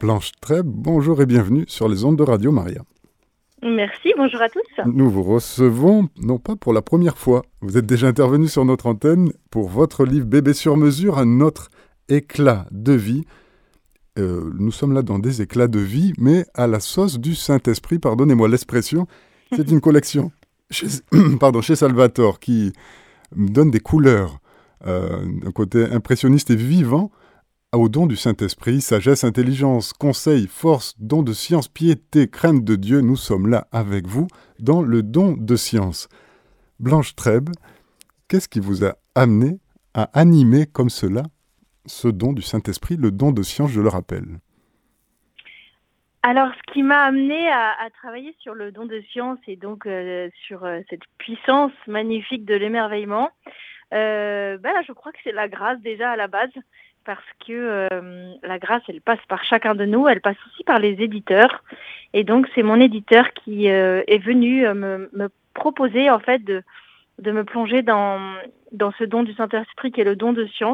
Blanche Treb, bonjour et bienvenue sur les ondes de Radio Maria. Merci, bonjour à tous. Nous vous recevons, non pas pour la première fois, vous êtes déjà intervenu sur notre antenne pour votre livre Bébé sur mesure, un autre éclat de vie. Nous sommes là dans des éclats de vie, mais à la sauce du Saint-Esprit, pardonnez-moi l'expression, c'est une collection chez Salvatore qui donne des couleurs, un côté impressionniste et vivant, au don du Saint-Esprit, sagesse, intelligence, conseil, force, don de science, piété, crainte de Dieu, nous sommes là avec vous dans le don de science. Blanche Treb, qu'est-ce qui vous a amené à animer comme cela ce don du Saint-Esprit, le don de science, je le rappelle? Alors, ce qui m'a amené à travailler sur le don de science et donc sur cette puissance magnifique de l'émerveillement, je crois que c'est la grâce déjà à la base. Parce que la grâce, elle passe par chacun de nous, elle passe aussi par les éditeurs. Et donc, c'est mon éditeur qui est venu me proposer, en fait, de me plonger dans ce don du Saint-Esprit qui est le don de science.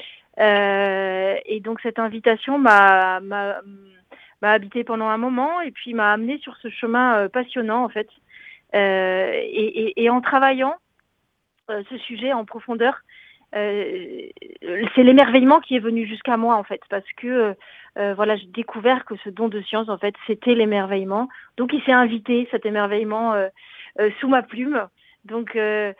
Et donc, cette invitation m'a habité pendant un moment et puis m'a amené sur ce chemin passionnant, en fait. Et en travaillant ce sujet en profondeur, c'est l'émerveillement qui est venu jusqu'à moi en fait, parce que j'ai découvert que ce don de science en fait c'était l'émerveillement, donc il s'est invité cet émerveillement sous ma plume, donc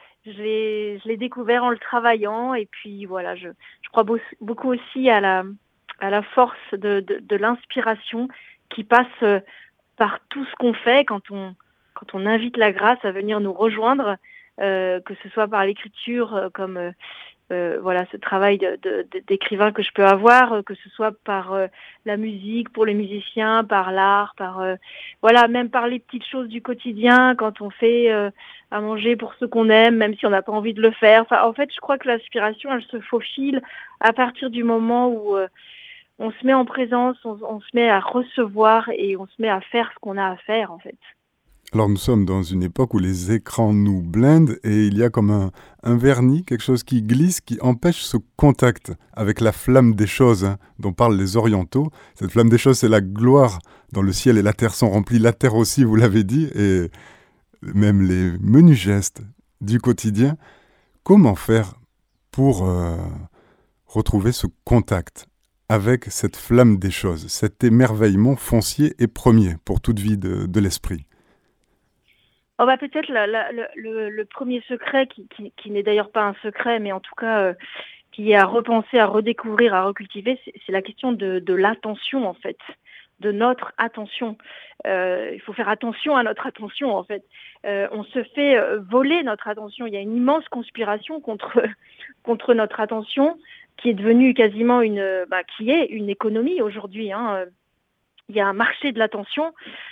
je l'ai découvert en le travaillant et puis voilà, je crois beaucoup aussi à la force de l'inspiration qui passe par tout ce qu'on fait quand on invite la grâce à venir nous rejoindre, que ce soit par l'écriture comme ce travail d'écrivain que je peux avoir, que ce soit par la musique pour les musiciens, par l'art, même par les petites choses du quotidien, quand on fait à manger pour ceux qu'on aime, même si on n'a pas envie de le faire. Enfin, en fait, je crois que l'inspiration, elle se faufile à partir du moment où on se met en présence, on se met à recevoir et on se met à faire ce qu'on a à faire, en fait. Alors nous sommes dans une époque où les écrans nous blindent et il y a comme un vernis, quelque chose qui glisse, qui empêche ce contact avec la flamme des choses dont parlent les orientaux. Cette flamme des choses, c'est la gloire dont le ciel et la terre sont remplis, la terre aussi, vous l'avez dit, et même les menus gestes du quotidien. Comment faire pour retrouver ce contact avec cette flamme des choses, cet émerveillement foncier et premier pour toute vie de l'esprit? Peut-être le premier secret, qui n'est d'ailleurs pas un secret, mais en tout cas qui est à repenser, à redécouvrir, à recultiver, c'est la question de l'attention en fait, de notre attention. Il faut faire attention à notre attention en fait. On se fait voler notre attention. Il y a une immense conspiration contre notre attention qui est devenue quasiment qui est une économie aujourd'hui. Il y a un marché de l'attention.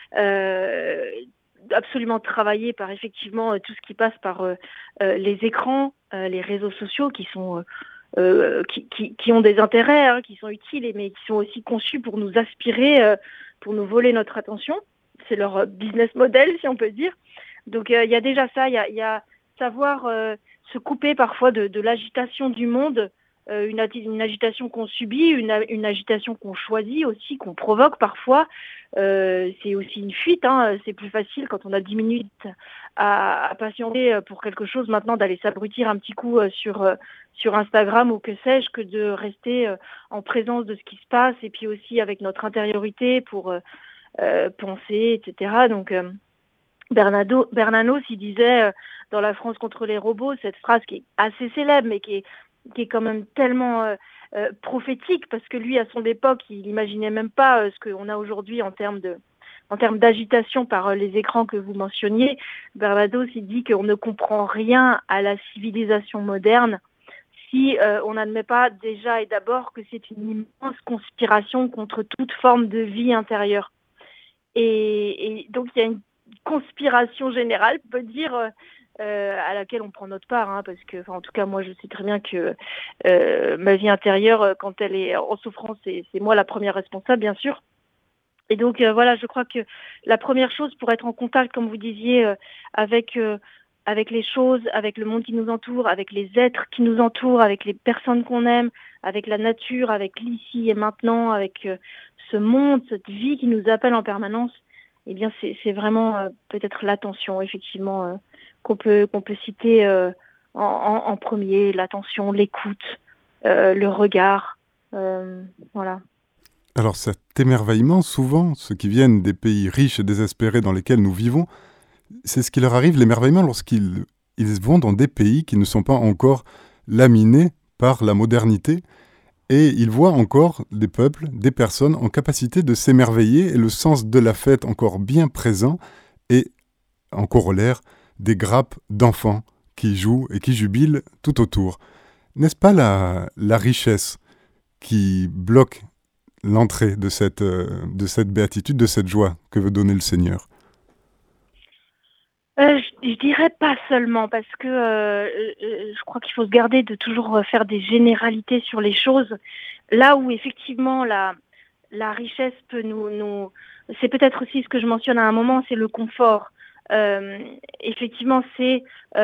Absolument travaillé par effectivement tout ce qui passe par les écrans, les réseaux sociaux qui sont qui ont des intérêts, qui sont utiles, mais qui sont aussi conçus pour nous aspirer, pour nous voler notre attention. C'est leur business model, si on peut dire. Donc il y a déjà ça, il y a savoir se couper parfois de l'agitation du monde, une agitation qu'on subit, une agitation qu'on choisit aussi, qu'on provoque parfois. C'est aussi une fuite, c'est plus facile quand on a 10 minutes à patienter pour quelque chose maintenant d'aller s'abrutir un petit coup sur Instagram ou que sais-je, que de rester en présence de ce qui se passe et puis aussi avec notre intériorité pour penser, etc. Donc Bernanos, il disait dans La France contre les robots, cette phrase qui est assez célèbre mais qui est quand même tellement prophétique, parce que lui, à son époque, il n'imaginait même pas ce qu'on a aujourd'hui en termes d'agitation par les écrans que vous mentionniez. Bernados, il dit qu'on ne comprend rien à la civilisation moderne si on n'admet pas déjà et d'abord que c'est une immense conspiration contre toute forme de vie intérieure. Et donc, il y a une conspiration générale, on peut dire, à laquelle on prend notre part, parce que, en tout cas, moi, je sais très bien que ma vie intérieure, quand elle est en souffrance, c'est moi la première responsable, bien sûr. Et donc, je crois que la première chose pour être en contact, comme vous disiez, avec les choses, avec le monde qui nous entoure, avec les êtres qui nous entourent, avec les personnes qu'on aime, avec la nature, avec l'ici et maintenant, avec ce monde, cette vie qui nous appelle en permanence, eh bien, c'est vraiment peut-être l'attention, effectivement, qu'on peut citer en premier, l'attention, l'écoute, le regard, voilà. Alors cet émerveillement, souvent, ceux qui viennent des pays riches et désespérés dans lesquels nous vivons, c'est ce qui leur arrive, l'émerveillement, lorsqu'ils vont dans des pays qui ne sont pas encore laminés par la modernité, et ils voient encore des peuples, des personnes en capacité de s'émerveiller, et le sens de la fête encore bien présent, et en corollaire, des grappes d'enfants qui jouent et qui jubilent tout autour. N'est-ce pas la richesse qui bloque l'entrée de cette béatitude, de cette joie que veut donner le Seigneur? Je dirais pas seulement, parce que je crois qu'il faut se garder de toujours faire des généralités sur les choses. Là où effectivement la richesse peut nous... C'est peut-être aussi ce que je mentionne à un moment, c'est le confort. Effectivement, c'est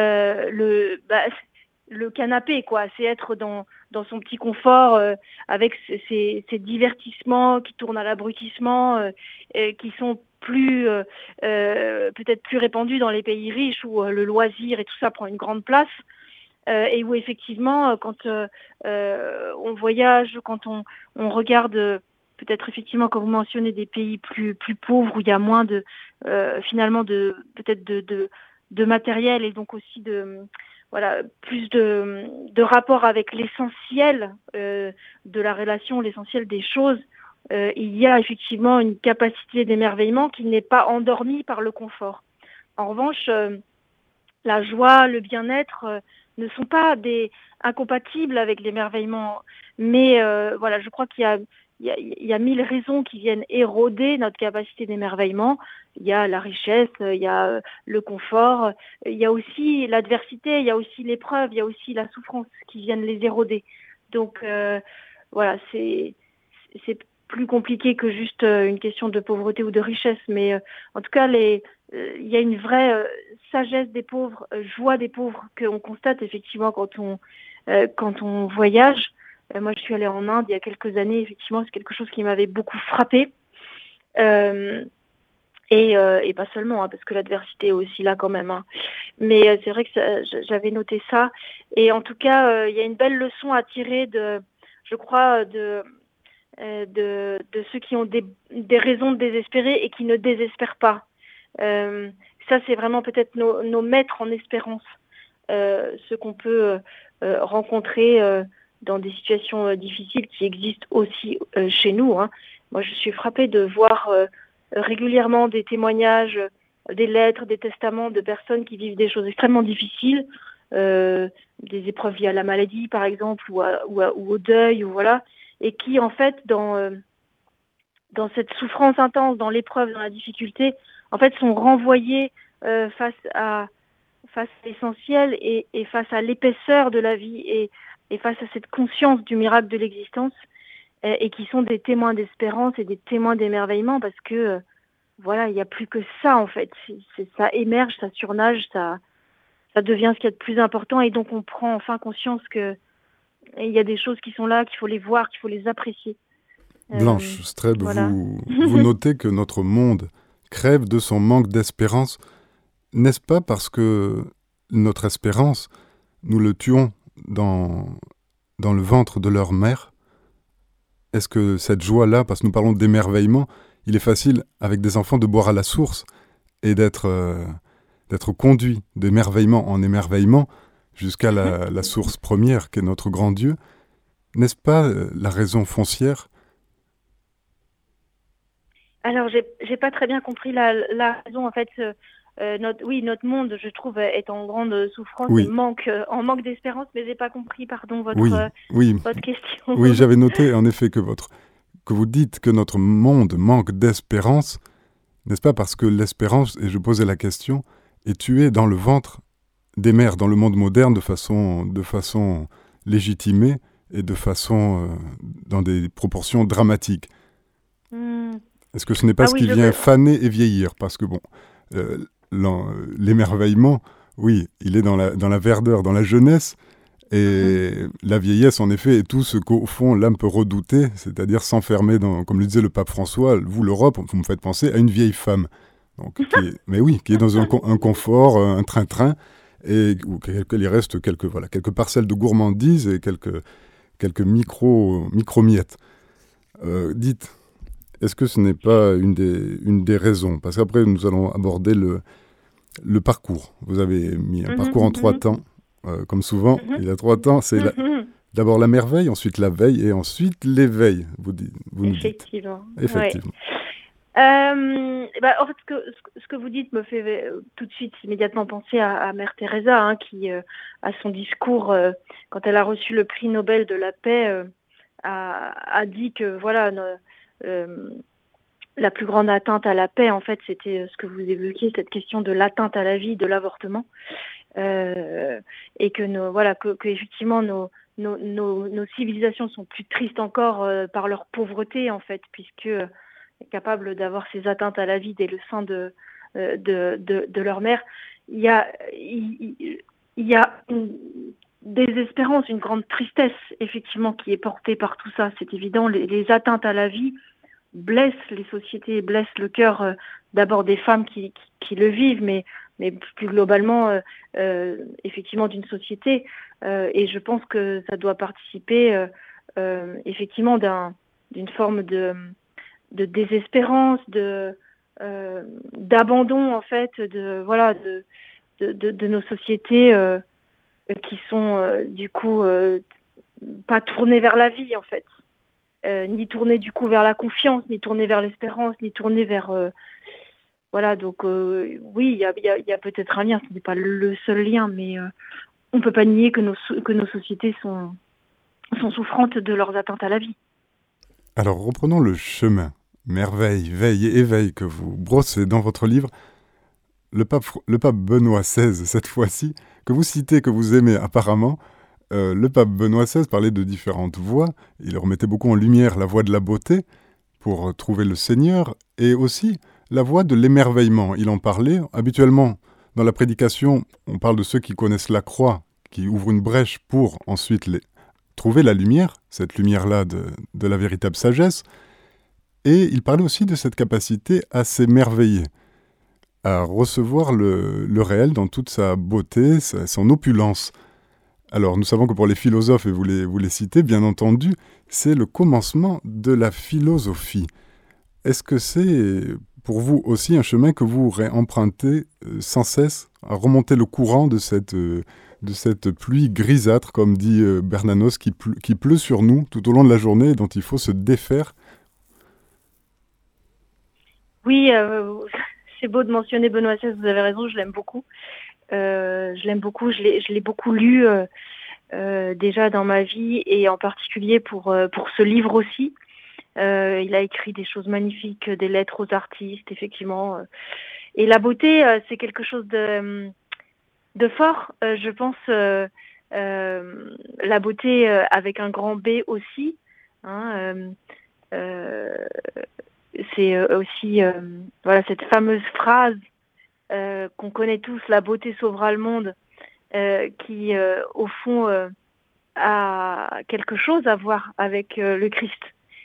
le canapé, quoi. C'est être dans son petit confort avec ses divertissements qui tournent à l'abrutissement, qui sont peut-être plus répandus dans les pays riches où le loisir et tout ça prend une grande place. Et où effectivement, quand on voyage, quand on regarde... peut-être effectivement, quand vous mentionnez des pays plus pauvres où il y a moins de finalement peut-être de matériel et donc aussi plus de rapport avec l'essentiel de la relation, l'essentiel des choses, il y a effectivement une capacité d'émerveillement qui n'est pas endormie par le confort. En revanche, la joie, le bien-être ne sont pas incompatibles avec l'émerveillement, mais je crois qu'il y a mille raisons qui viennent éroder notre capacité d'émerveillement. Il y a la richesse, il y a le confort, il y a aussi l'adversité, il y a aussi l'épreuve, il y a aussi la souffrance qui viennent les éroder. Donc c'est plus compliqué que juste une question de pauvreté ou de richesse, mais en tout cas, il y a une vraie sagesse des pauvres, joie des pauvres qu'on constate effectivement quand on voyage. Moi, je suis allée en Inde il y a quelques années, effectivement, c'est quelque chose qui m'avait beaucoup frappée. Et pas seulement, parce que l'adversité est aussi là quand même. Hein. Mais c'est vrai que j'avais noté ça. Et en tout cas, il y a une belle leçon à tirer de ceux qui ont des raisons de désespérer et qui ne désespèrent pas. Ça, c'est vraiment peut-être nos maîtres en espérance, ceux qu'on peut rencontrer dans des situations difficiles qui existent aussi chez nous. Hein. Moi, je suis frappée de voir régulièrement des témoignages, des lettres, des testaments de personnes qui vivent des choses extrêmement difficiles, des épreuves liées à la maladie, par exemple, ou au deuil, ou voilà, et qui, en fait, dans cette souffrance intense, dans l'épreuve, dans la difficulté, en fait, sont renvoyés face à l'essentiel et face à l'épaisseur de la vie et face à cette conscience du miracle de l'existence, et qui sont des témoins d'espérance et des témoins d'émerveillement, parce que il n'y a plus que ça en fait. Ça émerge, ça surnage, ça devient ce qu'il y a de plus important, et donc on prend enfin conscience que il y a des choses qui sont là, qu'il faut les voir, qu'il faut les apprécier. Blanche Streb, vous notez que notre monde crève de son manque d'espérance. N'est-ce pas parce que notre espérance, nous le tuons dans le ventre de leur mère? Est-ce que cette joie-là, parce que nous parlons d'émerveillement, il est facile avec des enfants de boire à la source et d'être conduit d'émerveillement en émerveillement jusqu'à la source première qu'est notre grand Dieu. N'est-ce pas la raison foncière? Alors, j'ai pas très bien compris la raison. En fait, notre monde, je trouve, est en grande souffrance et en manque d'espérance, mais j'ai pas compris, pardon, votre question. Oui, j'avais noté en effet que vous dites que notre monde manque d'espérance, n'est-ce pas parce que l'espérance, et je posais la question, est tuée dans le ventre des mères, dans le monde moderne, de façon légitimée et dans des proportions dramatiques. Est-ce que ce n'est pas ce qui vient faner et vieillir? Parce que l'émerveillement, oui, il est dans la verdeur, dans la jeunesse, Mhm. Et la vieillesse, en effet, est tout ce qu'au fond l'âme peut redouter, c'est-à-dire s'enfermer dans, comme le disait le pape François, vous l'Europe, vous me faites penser à une vieille femme, donc mais oui, qui est dans un confort, un train-train, et où il reste quelques parcelles de gourmandise et quelques micro-miettes. Dites, est-ce que ce n'est pas une des raisons? Parce qu'après, nous allons aborder le parcours. Vous avez mis un parcours en Mhm. 3 temps. Comme souvent, Mhm. il y a 3 temps. Mhm. D'abord la merveille, ensuite la veille et ensuite l'éveil, vous nous dites. Effectivement, ouais. Effectivement. En fait, ce que vous dites me fait tout de suite immédiatement penser à Mère Teresa, hein, qui, à son discours, quand elle a reçu le prix Nobel de la paix, a dit que voilà, euh, la plus grande atteinte à la paix, en fait, c'était ce que vous évoquiez, cette question de l'atteinte à la vie, de l'avortement, et que effectivement nos civilisations sont plus tristes encore par leur pauvreté, en fait, puisque capables d'avoir ces atteintes à la vie dès le sein de leur mère. Il y a une désespérance, une grande tristesse, effectivement, qui est portée par tout ça. C'est évident, les atteintes à la vie blessent les sociétés, blessent le cœur d'abord des femmes qui le vivent, mais plus globalement, effectivement, d'une société. Et je pense que ça doit participer, effectivement, d'une forme de désespérance, d'abandon, en fait, de nos sociétés qui sont du coup pas tournées vers la vie, en fait, ni tournées du coup vers la confiance, ni tournées vers l'espérance, ni tournées vers donc oui, il y a peut-être un lien, ce n'est pas le seul lien, mais on ne peut pas nier que nos sociétés sont souffrantes de leurs atteintes à la vie. Alors reprenons le chemin. Merveille, veille et éveil que vous brossez dans votre livre. Le pape Benoît XVI, cette fois-ci, que vous citez, que vous aimez apparemment, le pape Benoît XVI parlait de différentes voies. Il remettait beaucoup en lumière la voie de la beauté pour trouver le Seigneur et aussi la voie de l'émerveillement. Il en parlait habituellement dans la prédication. On parle de ceux qui connaissent la croix, qui ouvrent une brèche pour ensuite trouver la lumière, cette lumière-là de la véritable sagesse. Et il parlait aussi de cette capacité à s'émerveiller, à recevoir le réel dans toute sa beauté, son opulence. Alors, nous savons que pour les philosophes, et vous les citez, bien entendu, c'est le commencement de la philosophie. Est-ce que c'est pour vous aussi un chemin que vous réempruntez sans cesse, à remonter le courant de cette pluie grisâtre, comme dit Bernanos, qui pleut sur nous tout au long de la journée et dont il faut se défaire? Oui, c'est beau de mentionner Benoît XVI, vous avez raison, je l'aime beaucoup. Je l'aime beaucoup, je l'ai beaucoup lu déjà dans ma vie et en particulier pour ce livre aussi. Il a écrit des choses magnifiques, des lettres aux artistes, effectivement. Et la beauté, c'est quelque chose de fort, je pense. La beauté avec un grand B aussi. Hein, euh, c'est aussi cette fameuse phrase qu'on connaît tous, la beauté sauvera le monde, qui au fond a quelque chose à voir avec le Christ.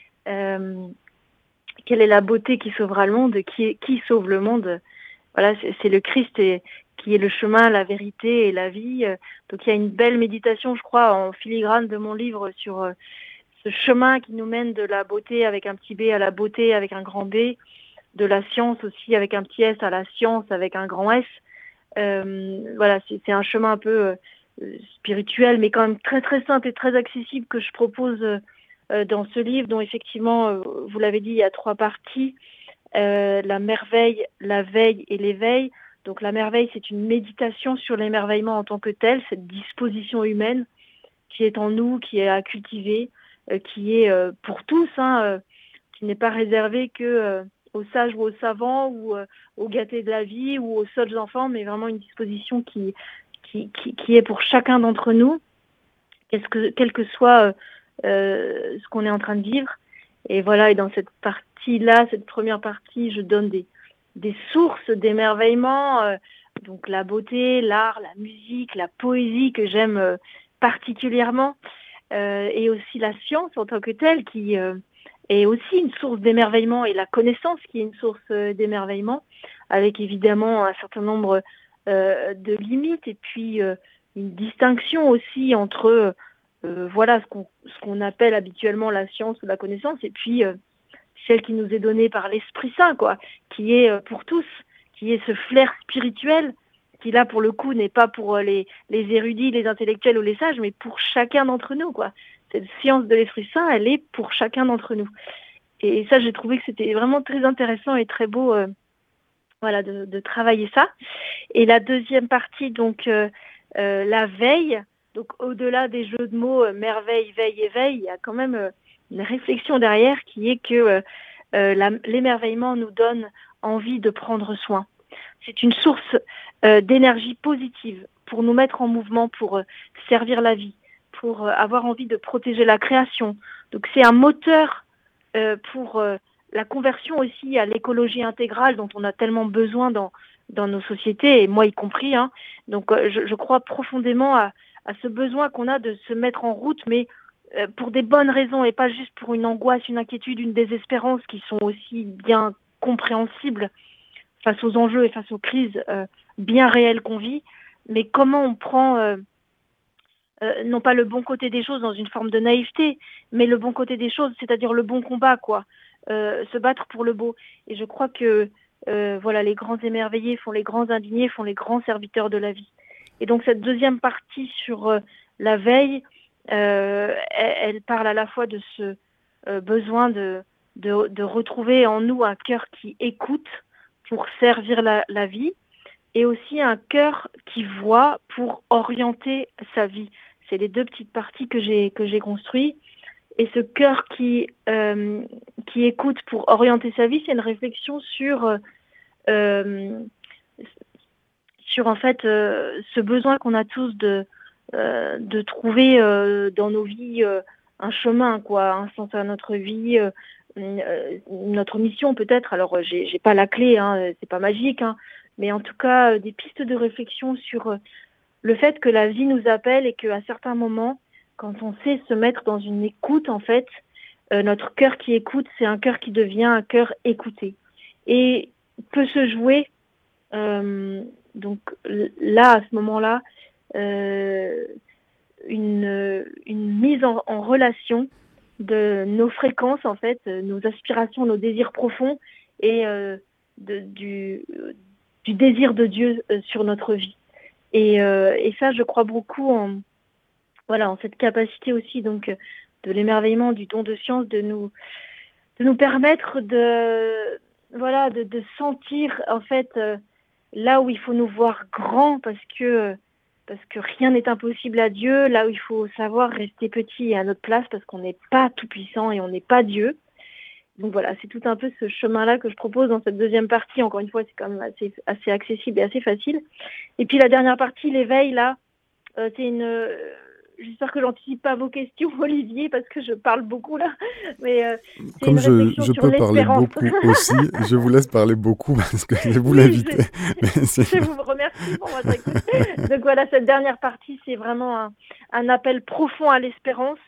Quelle est la beauté qui sauvera le monde? Qui sauve le monde? Voilà, c'est le Christ qui est le chemin, la vérité et la vie. Donc il y a une belle méditation, je crois, en filigrane de mon livre sur ce chemin qui nous mène de la beauté avec un petit b à la beauté avec un grand B, de la science aussi avec un petit S à la science avec un grand S. Voilà, c'est un chemin un peu spirituel, mais quand même très très simple et très accessible que je propose dans ce livre, dont effectivement, vous l'avez dit, il y a 3 parties. La merveille, la veille et l'éveil. Donc la merveille, c'est une méditation sur l'émerveillement en tant que tel, cette disposition humaine qui est en nous, qui est à cultiver, qui est pour tous, qui n'est pas réservée que aux sages ou aux savants ou aux gâtés de la vie ou aux seuls enfants, mais vraiment une disposition qui est pour chacun d'entre nous, quel que soit ce qu'on est en train de vivre. Et voilà, et dans cette partie-là, cette première partie, je donne des sources d'émerveillement, donc la beauté, l'art, la musique, la poésie que j'aime particulièrement, et aussi la science en tant que telle qui est aussi une source d'émerveillement, et la connaissance qui est une source d'émerveillement, avec évidemment un certain nombre de limites, et puis une distinction aussi entre voilà ce qu'on appelle habituellement la science ou la connaissance, et puis celle qui nous est donnée par l'Esprit Saint, quoi, qui est pour tous, qui est ce flair spirituel, qui là pour le coup n'est pas pour les érudits, les intellectuels ou les sages, mais pour chacun d'entre nous, quoi. Cette science de l'Esprit Saint, elle est pour chacun d'entre nous. Et ça, j'ai trouvé que c'était vraiment très intéressant et très beau, voilà, de travailler ça. Et la deuxième partie, donc la veille, donc au-delà des jeux de mots merveille, veille, éveil, il y a quand même une réflexion derrière qui est que l'émerveillement nous donne envie de prendre soin. C'est une source d'énergie positive pour nous mettre en mouvement, pour servir la vie, pour avoir envie de protéger la création. Donc c'est un moteur pour la conversion aussi à l'écologie intégrale dont on a tellement besoin dans nos sociétés, et moi y compris. Hein. Donc je crois profondément à ce besoin qu'on a de se mettre en route, mais pour des bonnes raisons et pas juste pour une angoisse, une inquiétude, une désespérance qui sont aussi bien compréhensibles face aux enjeux et face aux crises bien réelles qu'on vit. Mais comment on prend non pas le bon côté des choses dans une forme de naïveté, mais le bon côté des choses, c'est-à-dire le bon combat, quoi. Se battre pour le beau. Et je crois que voilà, les grands émerveillés font les grands indignés, font les grands serviteurs de la vie. Et donc cette deuxième partie sur la veille, elle parle à la fois de ce besoin de retrouver en nous un cœur qui écoute pour servir la vie, et aussi un cœur qui voit pour orienter sa vie. C'est les deux petites parties que j'ai construites. Et ce cœur qui écoute pour orienter sa vie, c'est une réflexion sur en fait ce besoin qu'on a tous de trouver dans nos vies un chemin, quoi, un sens à notre vie, notre mission peut-être. Alors j'ai pas la clé, hein, c'est pas magique, hein, mais en tout cas des pistes de réflexion sur le fait que la vie nous appelle, et qu'à certains moments, quand on sait se mettre dans une écoute, en fait, notre cœur qui écoute, c'est un cœur qui devient un cœur écouté. Et peut se jouer, donc là, à ce moment-là, une mise en relation de nos fréquences, en fait, nos aspirations, nos désirs profonds, et du désir de Dieu sur notre vie. Et ça, je crois beaucoup en cette capacité aussi, donc, de l'émerveillement, du don de science, de nous permettre de sentir, en fait, là où il faut nous voir grands, parce que rien n'est impossible à Dieu, là où il faut savoir rester petit et à notre place, parce qu'on n'est pas tout puissant et on n'est pas Dieu. Donc voilà, c'est tout un peu ce chemin-là que je propose dans cette deuxième partie. Encore une fois, c'est quand même assez accessible et assez facile. Et puis la dernière partie, l'éveil, là, c'est une... J'espère que j'anticipe pas vos questions, Olivier, parce que je parle beaucoup là. Mais c'est comme une réflexion je sur peux parler l'espérance. beaucoup aussi, je vous laisse parler beaucoup parce que je vous Oui, l'invite. je vous remercie pour votre écoute. Donc voilà, cette dernière partie, c'est vraiment un appel profond à l'espérance.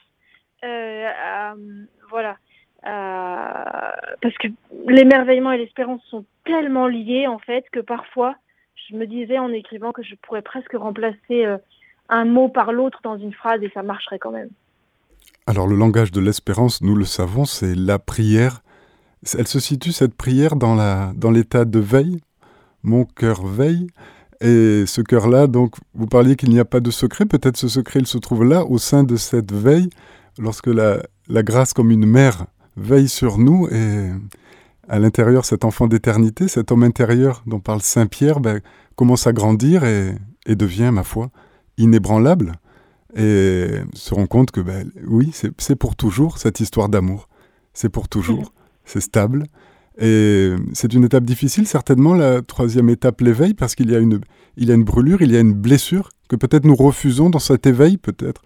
Parce que l'émerveillement et l'espérance sont tellement liés, en fait, que parfois, je me disais en écrivant que je pourrais presque remplacer un mot par l'autre dans une phrase, et ça marcherait quand même. Alors le langage de l'espérance, nous le savons, c'est la prière. Elle se situe, cette prière, dans l'état de veille. Mon cœur veille. Et ce cœur-là, donc, vous parliez qu'il n'y a pas de secret. Peut-être ce secret, il se trouve là, au sein de cette veille, lorsque la grâce comme une mère veille sur nous, et à l'intérieur, cet enfant d'éternité, cet homme intérieur dont parle Saint Pierre, commence à grandir et devient, ma foi, inébranlable, et se rend compte que, oui, c'est pour toujours, cette histoire d'amour. C'est pour toujours, c'est stable. Et c'est une étape difficile, certainement, la troisième étape, l'éveil, parce qu'il y a une brûlure, il y a une blessure, que peut-être nous refusons dans cet éveil, peut-être.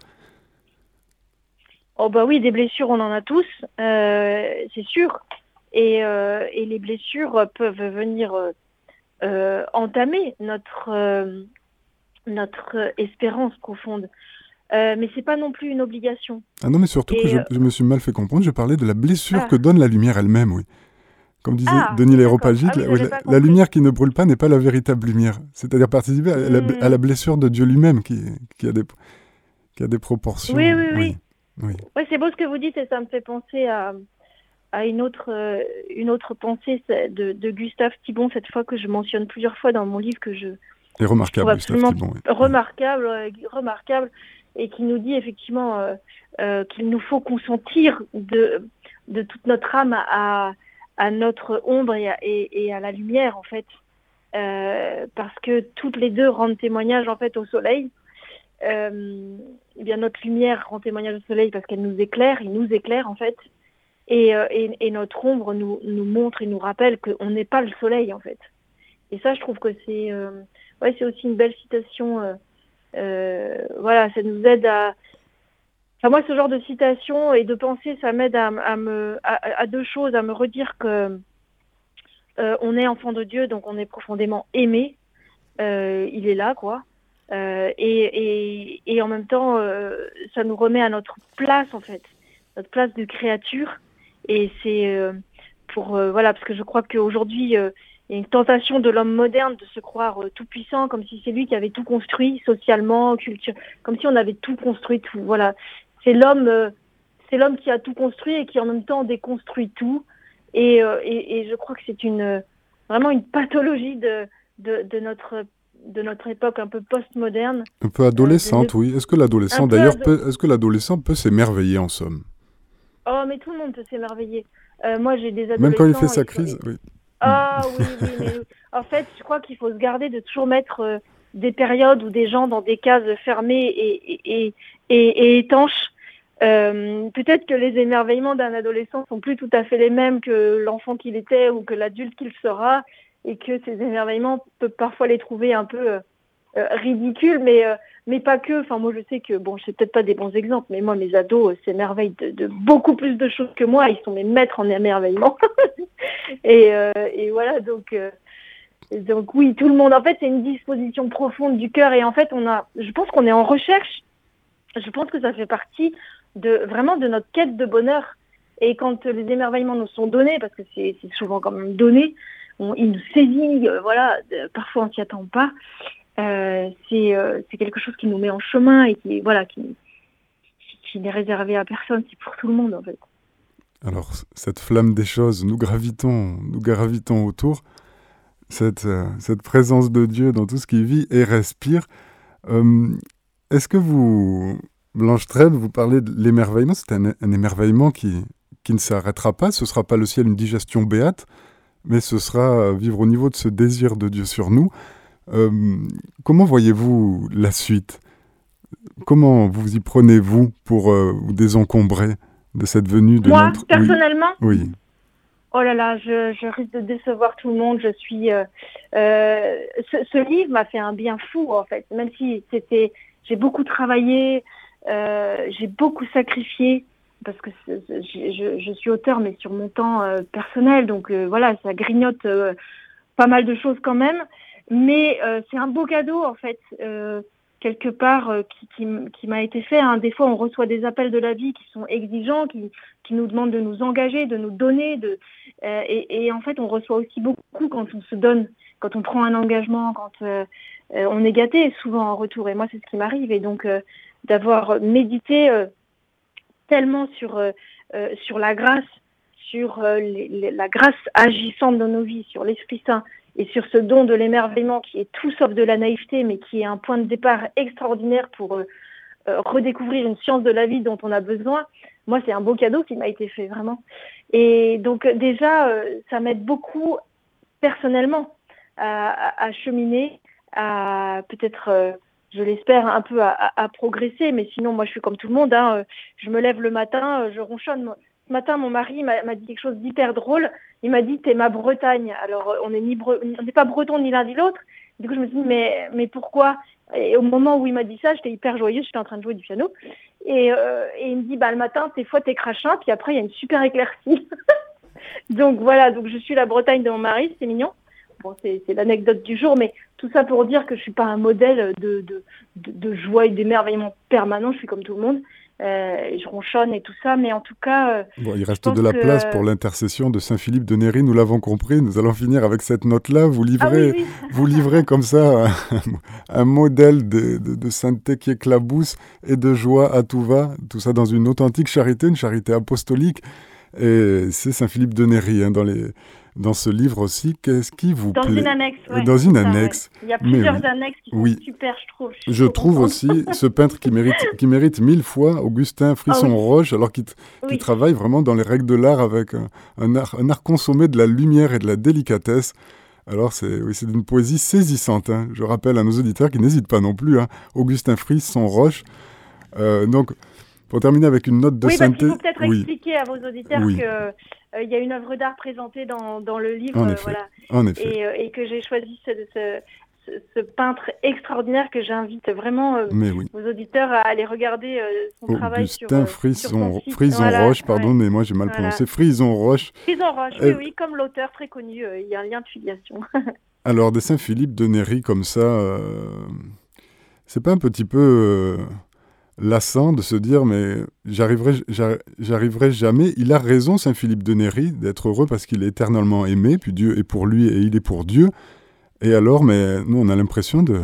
Oh bah oui, des blessures, on en a tous, c'est sûr. Et les blessures peuvent venir entamer notre espérance profonde. mais c'est pas non plus une obligation. Ah non, mais surtout que Et je me suis mal fait comprendre, je parlais de la blessure que ah, donne la lumière elle-même, oui. Comme disait ah, Denis d'accord. Ah l'Aréopagite, oui, j'avais pas la compris. lumière qui ne brûle pas n'est pas la véritable lumière. C'est-à-dire participer à la Hmm. blessure de Dieu lui-même qui a des Oui, proportions. oui, Oui, oui. oui. Ouais, c'est beau ce que vous dites et ça me fait penser à une autre pensée de Gustave Thibon, cette fois que je mentionne plusieurs fois dans mon livre, que Et je trouve remarquable, Gustave absolument Thibon. Oui. Oui. remarquable, remarquable, et qui nous dit effectivement qu'il nous faut consentir de toute notre âme à notre ombre et à la lumière, en fait. Parce que toutes les deux rendent témoignage, en fait, au soleil. Eh bien, notre lumière rend témoignage au soleil parce qu'elle nous éclaire, il nous éclaire, en fait. Et notre ombre nous montre et nous rappelle qu'on n'est pas le soleil, en fait. Et ça, je trouve que c'est aussi une belle citation. Voilà, ça nous aide à. Enfin, moi, ce genre de citation et de pensée, ça m'aide à deux choses, à me redire que on est enfant de Dieu, donc on est profondément aimé. Il est là, quoi. Et en même temps, ça nous remet à notre place, en fait, notre place de créature. Et c'est voilà, parce que je crois qu'aujourd'hui, il y a une tentation de l'homme moderne de se croire tout puissant, comme si c'est lui qui avait tout construit socialement, culture, comme si on avait tout construit, tout. Voilà, c'est l'homme qui a tout construit et qui en même temps déconstruit tout. Et je crois que c'est vraiment une pathologie de notre époque un peu post-moderne. Un peu de ne... adolescente, oui. un peu ado- Est-ce que l'adolescent peut s'émerveiller en somme? Oh, mais tout le monde peut s'émerveiller. Moi, j'ai des Même quand il fait adolescents, sa ils sont... crise, oui. Ah oui, oui, mais en fait, je crois qu'il faut se garder de toujours mettre des périodes ou des gens dans des cases fermées et étanches. Peut-être que les émerveillements d'un adolescent sont plus tout à fait les mêmes que l'enfant qu'il était ou que l'adulte qu'il sera, et que ces émerveillements peuvent parfois les trouver un peu ridicules, mais pas que. Enfin, moi, je sais que, bon, je sais peut-être pas des bons exemples, mais moi, mes ados s'émerveillent de beaucoup plus de choses que moi. Ils sont mes maîtres en émerveillement. Et voilà, donc oui, tout le monde. En fait, c'est une disposition profonde du cœur. Et en fait, je pense qu'on est en recherche. Je pense que ça fait partie vraiment de notre quête de bonheur. Et quand les émerveillements nous sont donnés, parce que c'est souvent quand même donné, ils nous saisissent, voilà, parfois on s'y attend pas. C'est quelque chose qui nous met en chemin et qui n'est réservé à personne, c'est pour tout le monde en fait. Alors, cette flamme des choses, nous gravitons autour, cette présence de Dieu dans tout ce qui vit et respire. Euh, Est-ce que vous, Blanche Trèbe, vous parlez de l'émerveillement? C'est un émerveillement qui ne s'arrêtera pas. Ce ne sera pas le ciel, une digestion béate, mais ce sera vivre au niveau de ce désir de Dieu sur nous. Euh, Comment voyez-vous la suite? Comment vous y prenez-vous pour vous désencombrer de cette venue de Moi, notre... Oui, personnellement, oui. oh là là, je risque de décevoir tout le monde. Ce livre m'a fait un bien fou en fait, même si j'ai beaucoup travaillé, j'ai beaucoup sacrifié parce que je suis auteur, mais sur mon temps personnel, donc voilà, ça grignote pas mal de choses quand même. Mais c'est un beau cadeau en fait. Quelque part qui m'a été fait. Hein. Des fois, on reçoit des appels de la vie qui sont exigeants, qui nous demandent de nous engager, de nous donner. Et en fait, on reçoit aussi beaucoup quand on se donne, quand on prend un engagement, quand on est gâté souvent en retour. Et moi, c'est ce qui m'arrive. Et donc, d'avoir médité tellement sur la grâce, sur la grâce agissante dans nos vies, sur l'Esprit Saint, et sur ce don de l'émerveillement qui est tout sauf de la naïveté, mais qui est un point de départ extraordinaire pour redécouvrir une science de la vie dont on a besoin. Moi, c'est un beau cadeau qui m'a été fait, vraiment. Et donc, déjà, ça m'aide beaucoup, personnellement, à cheminer, à peut-être, je l'espère, un peu à progresser. Mais sinon, moi, je suis comme tout le monde. Hein, je me lève le matin, je ronchonne. Ce matin, mon mari m'a dit quelque chose d'hyper drôle. Il m'a dit, t'es ma Bretagne. Alors, on n'est pas breton ni l'un ni l'autre. Du coup, je me suis dit, mais pourquoi? Et au moment où il m'a dit ça, j'étais hyper joyeuse, j'étais en train de jouer du piano. Et il me dit, le matin, des fois, t'es crachin, puis après, il y a une super éclaircie. Donc, voilà, donc je suis la Bretagne de mon mari, c'est mignon. bon, c'est l'anecdote du jour, mais tout ça pour dire que je suis pas un modèle de joie et d'émerveillement permanent. Je suis comme tout le monde. Je ronchonne et tout ça, mais en tout cas... Bon, il reste de la place pour l'intercession de Saint Philippe de Néri, nous l'avons compris. Nous allons finir avec cette note-là. Vous livrez comme ça un modèle de sainteté qui éclabousse et de joie à tout va. Tout ça dans une authentique charité, une charité apostolique. Et c'est Saint Philippe de Néri, dans ce livre aussi. Qu'est-ce qui vous plaît ? Dans une annexe, ouais. Dans une annexe. Ouais. Il y a plusieurs annexes qui sont super, je trouve. Je trouve aussi ce peintre qui mérite 1000 fois, Augustin Frisson-Roche, alors qu'il travaille vraiment dans les règles de l'art avec un art consommé de la lumière et de la délicatesse. Alors c'est d'une poésie saisissante. Je rappelle à nos auditeurs qui n'hésitent pas non plus, Augustin Frisson-Roche. Donc, pour terminer avec une note de sainteté... Il faut peut-être expliquer à vos auditeurs qu'il y a une œuvre d'art présentée dans le livre. En effet. Et que j'ai choisi ce peintre extraordinaire que j'invite vraiment vos auditeurs à aller regarder son travail sur son site. Frisson-Roche, pardonnez-moi, j'ai mal prononcé. Frisson-Roche. Frisson-Roche, oui, comme l'auteur très connu. Il y a un lien de filiation. Alors, des Saint-Philippe de Néri comme ça, c'est pas un petit peu... lassant de se dire mais j'arriverai jamais. Il a raison, Saint Philippe de Néri, d'être heureux parce qu'il est éternellement aimé, puis Dieu est pour lui et il est pour Dieu. Et alors, mais nous on a l'impression de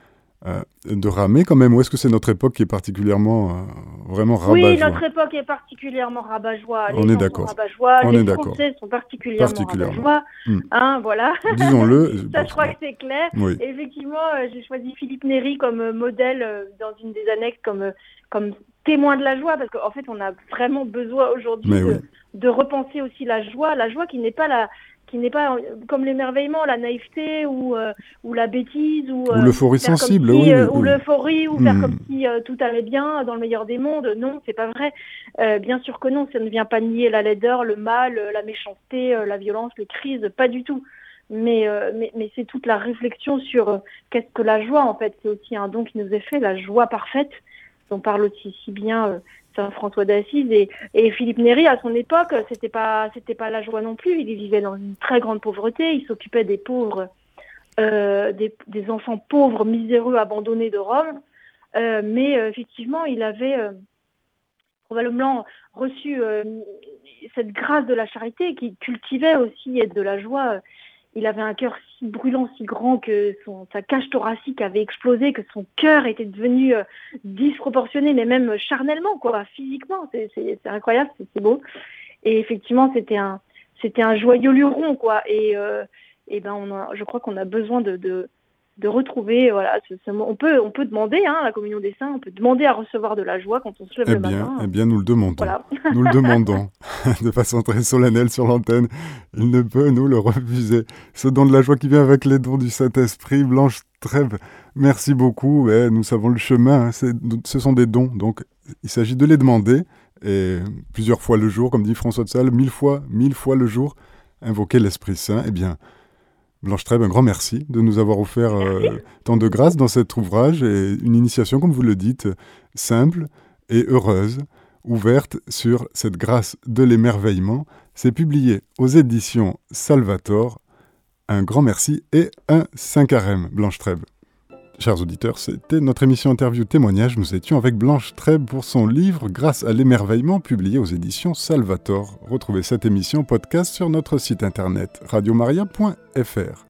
ramer quand même. Ou est-ce que c'est notre époque qui est particulièrement vraiment rabat-joie ? Oui, notre époque est particulièrement rabat-joie. On est d'accord. Les Français sont particulièrement rabat-joie. Voilà. Disons-le. Ça, je crois que c'est clair. Oui. Et effectivement, j'ai choisi Philippe Néri comme modèle dans une des annexes, comme témoin de la joie, parce qu'en fait, on a vraiment besoin aujourd'hui de repenser aussi la joie qui n'est pas comme l'émerveillement, la naïveté ou la bêtise ou l'euphorie sensible, ou l'euphorie ou faire comme si tout allait bien dans le meilleur des mondes. Non, c'est pas vrai. Bien sûr que non, ça ne vient pas nier la laideur, le mal, la méchanceté, la violence, les crises, pas du tout. Mais c'est toute la réflexion sur qu'est-ce que la joie en fait. C'est aussi un don qui nous est fait, la joie parfaite dont parle aussi si bien Saint François d'Assise et Philippe Néri à son époque, c'était pas la joie non plus. Il vivait dans une très grande pauvreté. Il s'occupait des pauvres, des enfants pauvres, miséreux, abandonnés de Rome. Mais effectivement, il avait probablement reçu cette grâce de la charité qui cultivait aussi de la joie. Il avait un cœur si brûlant, si grand que sa cage thoracique avait explosé, que son cœur était devenu disproportionné, mais même charnellement, physiquement. C'est incroyable, c'est beau. Et effectivement, c'était un joyeux luron, Et je crois qu'on a besoin de retrouver, on peut demander, la communion des saints, on peut demander à recevoir de la joie quand on se lève le matin. Eh bien, nous le demandons. Voilà. Nous le demandons de façon très solennelle sur l'antenne. Il ne peut nous le refuser. Ce don de la joie qui vient avec les dons du Saint-Esprit. Blanche Trèbe, merci beaucoup. Nous savons le chemin. Ce sont des dons, donc il s'agit de les demander. Et plusieurs fois le jour, comme dit François de Sales, 1000 fois le jour, invoquer l'Esprit Saint. Eh bien, Blanche Trèbe, un grand merci de nous avoir offert tant de grâce dans cet ouvrage et une initiation, comme vous le dites, simple et heureuse, ouverte sur cette grâce de l'émerveillement. C'est publié aux éditions Salvator. Un grand merci et un Saint Carême, Blanche Trèbe. Chers auditeurs, c'était notre émission Interview Témoignage. Nous étions avec Blanche Trèbe pour son livre « Grâce à l'émerveillement » publié aux éditions Salvator. Retrouvez cette émission podcast sur notre site internet radiomaria.fr.